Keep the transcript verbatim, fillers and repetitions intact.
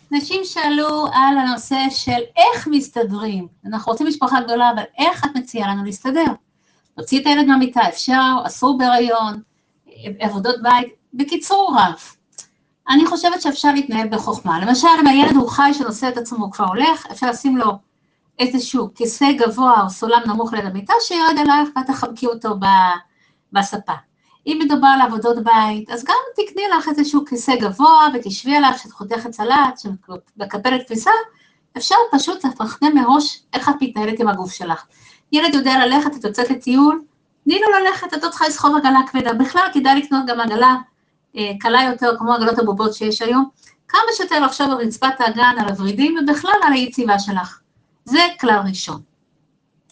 נשים שאלו על הנושא של איך מסתדרים. אנחנו רוצים משפחה גדולה, אבל איך את מציעה לנו להסתדר? להוציא את הילד מהמיטה, אפשר, אסור בהיריון, עבודות בית, בקיצור רב. אני חושבת שאפשר להתנהל בחוכמה. למשל, אם הילד הוא חי שנושא את עצמו, הוא כבר הולך, אפשר לשים לו איזשהו כיסא גבוה או סולם נמוך ליד המיטה, שירד אלייך ואת תחבקי אותו בספה. אם מדובר על עבודות בית, אז גם תקני לך איזשהו כיסא גבוה, ותשבי עליו שאת חותכת סלט, שמקפלת כביסה, אפשר פשוט לתכנן מראש איך את מתנהלת עם הגוף שלך. ילד יודע ללכת, את יוצאת לטיול, תני לו ללכת, את לא צריכה לסחוב עגלה כבדה. בכלל כדאי לקנות גם עגלה אה, קלה יותר, כמו עגלות הבובות שיש היום. כמה שיותר לחשוב על רצפת האגן, על הורידים, ובכלל על היציבה שלך. זה כלל ראשון.